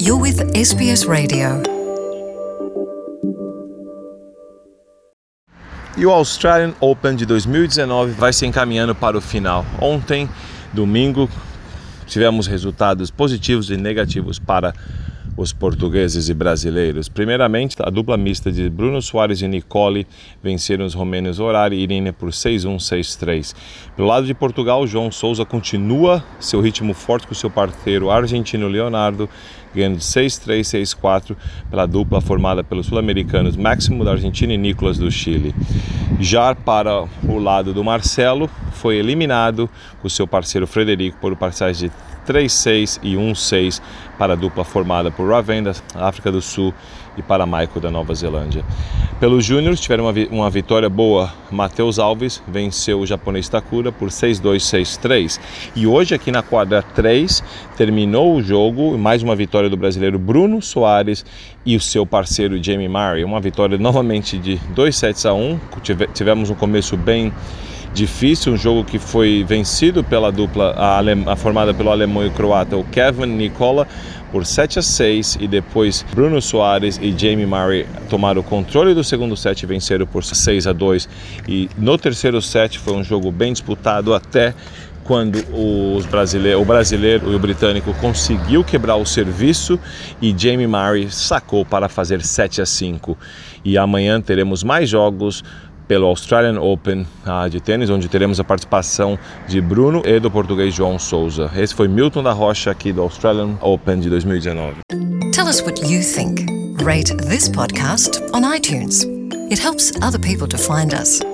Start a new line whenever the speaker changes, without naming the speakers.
You're with SBS Radio.
E o Australian Open de 2019 vai se encaminhando para o final. Ontem, domingo, tivemos resultados positivos e negativos para os portugueses e brasileiros. Primeiramente, a dupla mista de Bruno Soares e Nicole venceram os romênios Horari e Irine por 6-1, 6-3. Pelo lado de Portugal, João Sousa continua seu ritmo forte com seu parceiro argentino Leonardo, ganhando de 6-3, 6-4 pela dupla formada pelos sul-americanos Máximo da Argentina e Nicolas do Chile. Já para o lado do Marcelo, foi eliminado com seu parceiro Frederico por parciais de 3-6 e 1-6 para a dupla formada por Raven da África do Sul e para Michael da Nova Zelândia. Pelos júniores tiveram uma vitória boa. Matheus Alves venceu o japonês Takura por 6-2, 6-3. E hoje aqui na quadra 3 terminou o jogo, mais uma vitória do brasileiro Bruno Soares e o seu parceiro Jamie Murray. Uma vitória novamente de 2-1. Tivemos um começo bem difícil, um jogo que foi vencido pela dupla formada pelo alemão e croata, o Kevin Nikola, por 7-6, e depois Bruno Soares e Jamie Murray tomaram o controle do segundo set e venceram por 6-2. E no terceiro set foi um jogo bem disputado até quando o brasileiro e o britânico conseguiu quebrar o serviço e Jamie Murray sacou para fazer 7-5. E amanhã teremos mais jogos pelo Australian Open de tênis, onde teremos a participação de Bruno e do português João Sousa. Esse foi Milton da Rocha aqui do Australian Open de 2019.
Tell us what you think. Rate this podcast on iTunes. It helps other people to find us.